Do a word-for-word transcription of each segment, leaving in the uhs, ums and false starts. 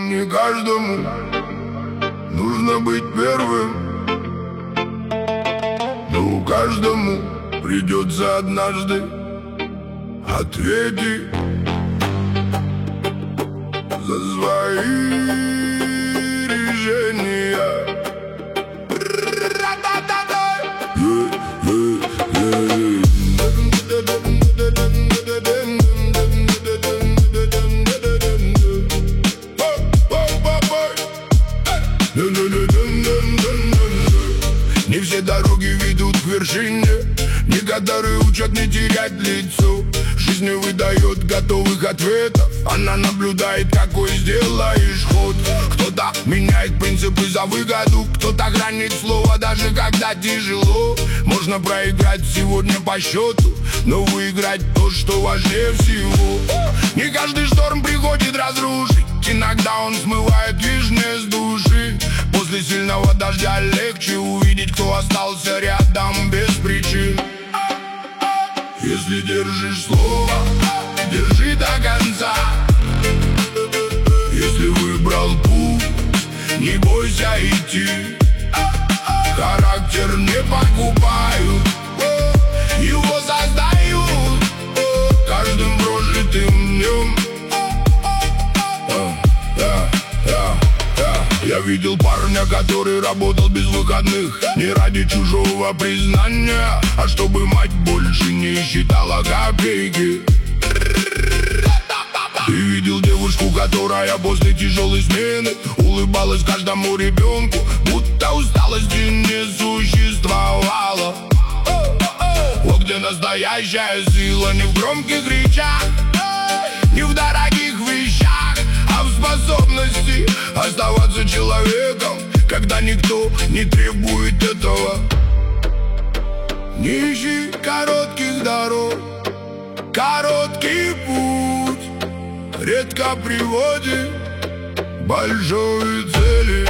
Не каждому нужно быть первым, но каждому придется однажды ответить за свои решения. Не все дороги ведут к вершине, некоторые учат не терять лицо. Жизнь не выдает готовых ответов, она наблюдает, какой сделаешь ход. Кто-то меняет принципы за выгоду, кто-то хранит слово, даже когда тяжело. Можно проиграть сегодня по счету, но выиграть то, что важнее всего. Не каждый шторм приходит разрушить, иногда он смывает лишнее с души. После сильного дождя легче увидеть, кто остался рядом без причин. Если держишь слово, держи до конца. Если выбрал путь, не бойся идти. Характер не покупают, его создают каждым прожитым днем. Я видел парня, который работал без выходных, не ради чужого признания, а чтобы мать больше не считала копейки. Ты видел девушку, которая после тяжелой смены улыбалась каждому ребенку, будто усталости не существовало. Вот где настоящая сила, не в громких речах, не в дорогих вещах, а в способности оставаться человеком, когда никто не требует этого. Не ищи коротких дорог, короткий путь редко приводит к большой цели.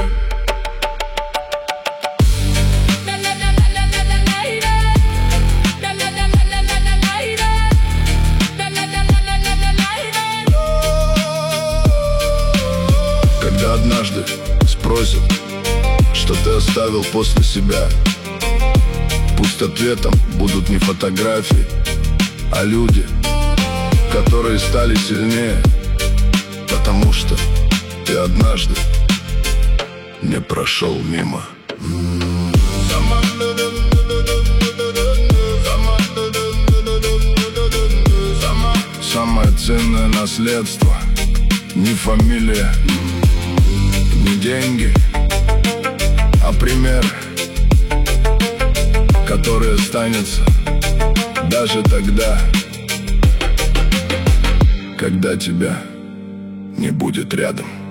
Когда однажды спросят, что ты оставил после себя, пусть ответом будут не фотографии, а люди, которые стали сильнее, потому что ты однажды не прошел мимо. Самое ценное наследство не фамилия, не деньги, а пример, который останется даже тогда, когда тебя не будет рядом.